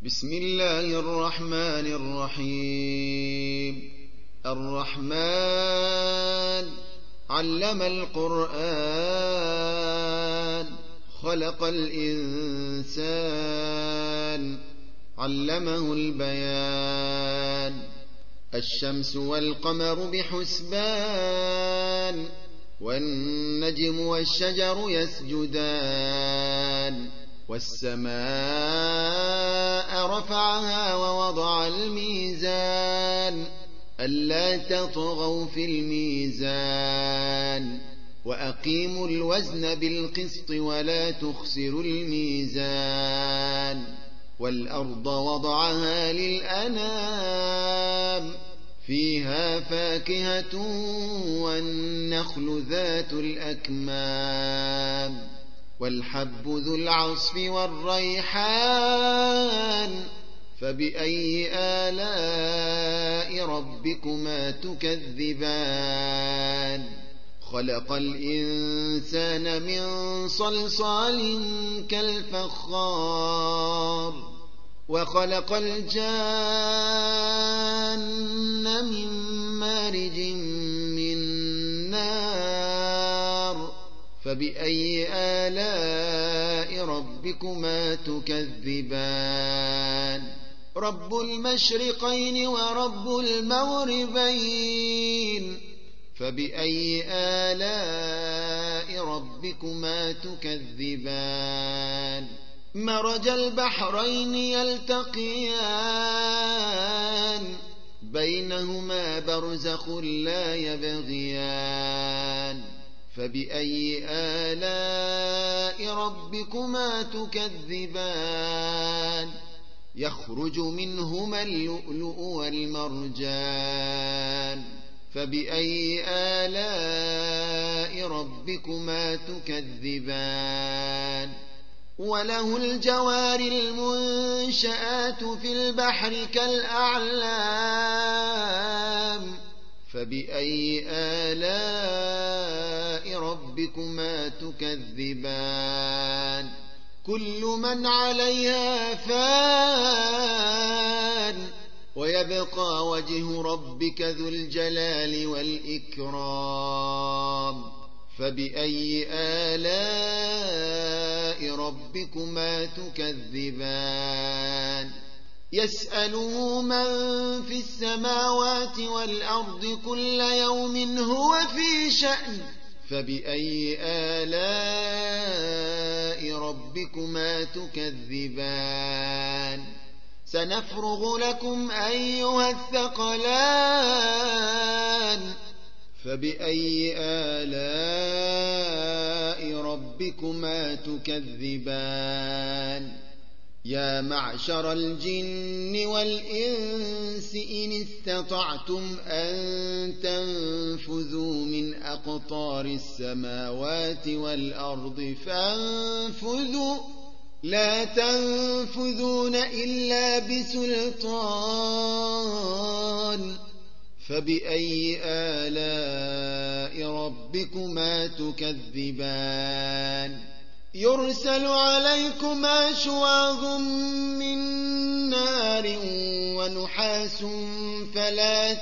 بسم الله الرحمن الرحيم. الرحمن علم القرآن خلق الإنسان علمه البيان. الشمس والقمر بحسبان والنجم والشجر يسجدان. والسماء رفعها ووضع الميزان ألا تطغوا في الميزان وأقيموا الوزن بالقسط ولا تخسروا الميزان. والأرض وضعها للأنام فيها فاكهة والنخل ذات الأكمام والحب ذو العصف والريحان. فبأي آلاء ربكما تكذبان؟ خلق الإنسان من صلصال كالفخار وخلق الجان من مارج من نار. فبأي آلاء ربكما تكذبان؟ رب المشرقين ورب المغربين. فبأي آلاء ربكما تكذبان؟ مرج البحرين يلتقيان بينهما برزخ لا يبغيان. فبأي آلاء ربكما تكذبان؟ يخرج منهما اللؤلؤ والمرجان. فبأي آلاء ربكما تكذبان؟ وله الجوار المنشآت في البحر كالأعلام. فبأي آلاء ربكما تكذبان؟ كل من عليها فان ويبقى وجه ربك ذو الجلال والإكرام. فبأي آلاء ربكما تكذبان؟ يسأله من في السماوات والأرض كل يوم هو في شأن. فبأي آلاء ربكما تكذبان؟ سنفرغ لكم أيها الثقلان. فبأي آلاء ربكما تكذبان؟ يا معشر الجن والإنس إن استطعتم أن تنفذوا من أقطار السماوات والأرض فانفذوا لا تنفذون إلا بسلطان. فبأي آلاء ربكما تكذبان؟ يرسل عليكما شواظ من نار ونحاس فلا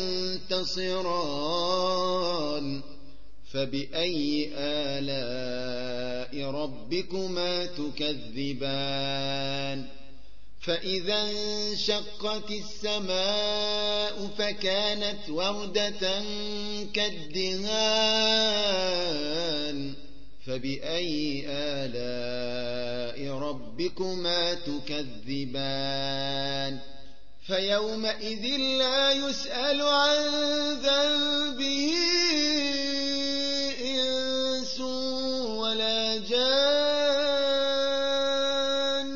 تنتصران. فبأي آلاء ربكما تكذبان؟ فإذا انشقت السماء فكانت وردة كالدهان. فبأي آلاء ربكما تكذبان؟ فيومئذ لا يسأل عن ذنبه إنس ولا جان.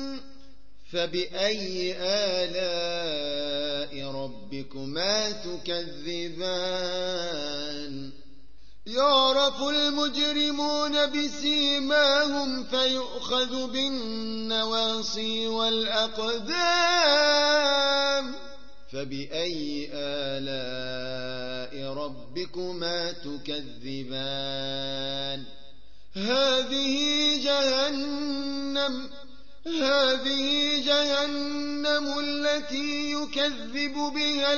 فبأي آلاء ربكما تكذبان؟ يعرف المجرمون بسيماهم فيؤخذ بالنواصي والأقدام. فبأي آلاء ربكما تكذبان؟ هذه جهنم التي يكذب بها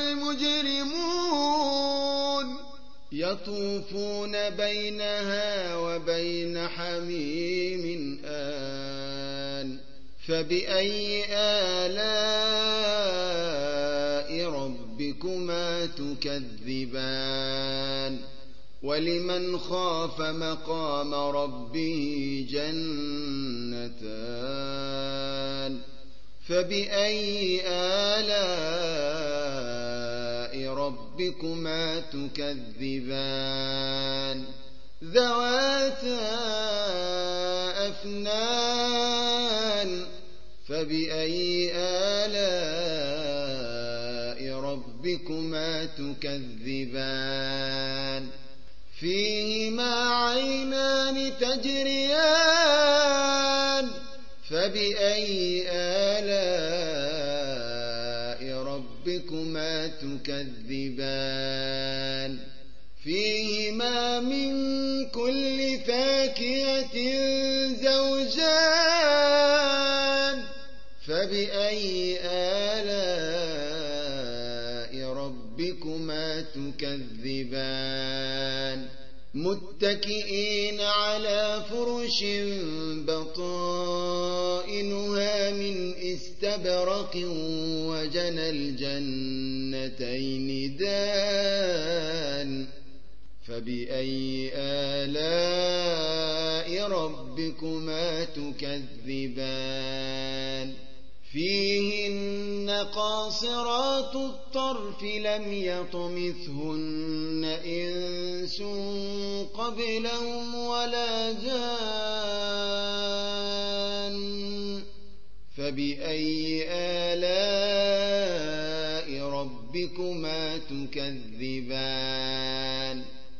المجرمون يطوفون بينها وبين حميم آن فبأي آلاء ربكما تكذبان ولمن خاف مقام ربه جنتان فبأي آلاء ربكما تكذبان ذواتا أفنان فبأي آلاء ربكما تكذبان فيهما عينان تجريان فبأي آلاء ربكما تكذبان فيهما من كل فاكهة زوجان فبأي آلاء ربكما تكذبان متكئين على فرش بطائنها من استبرق وجنى الجنتين دان فبأي آلاء ربكما تكذبان فيهن قاصرات الطرف لم يطمثهن إنس قبلهم ولا جان فبأي آلاء ربكما تكذبان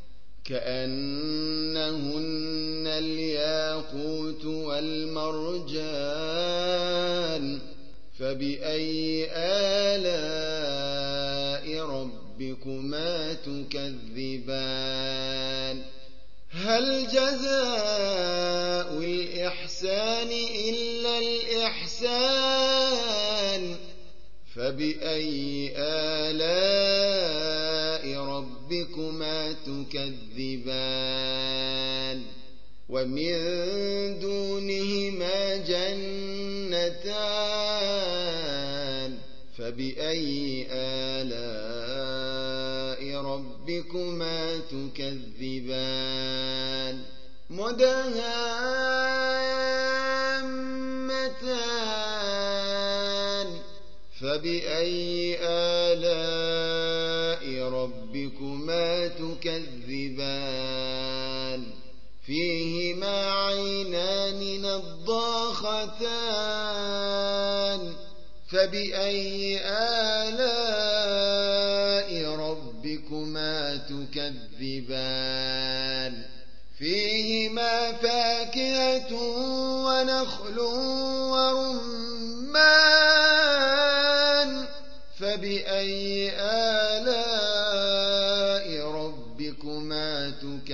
كأنهن الياقوت والمرجان فبأي آلاء ربكما تكذبان هل جزاء الإحسان إلا الإحسان فبأي آلاء ربكما تكذبان ومن دونهما جنتان فبأي آلاء ربكما تكذبان مدهامتان فبأي آلاء ربكما تكذبان فيهما عينان نضاختان فبأي آلاء ربكما تكذبان فيهما فاكهة ونخل ورمان فبأي آلاء ربكما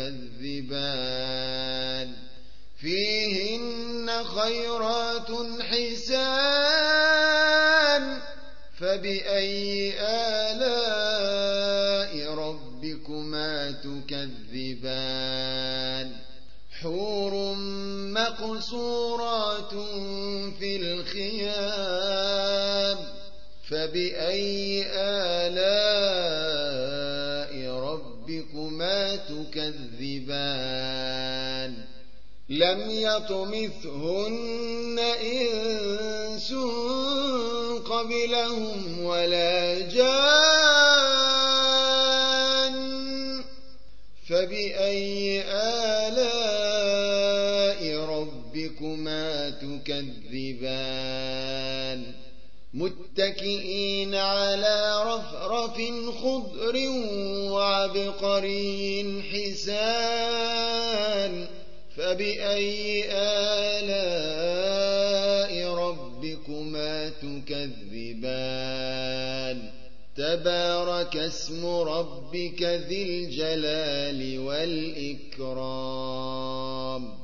تكذبان فيهن خيرات حسان فبأي آلاء ربكما تكذبان حور مقصورات في الخيام فبأي آلاء ربكما تكذبان لم يطمثهن إنس قبلهم ولا جان فبأي آلاء ربكما تكذبان متكئين على رفرف خضر وعبقري حسان فبأي آلاء ربكما تكذبان تبارك اسم ربك ذي الجلال والإكرام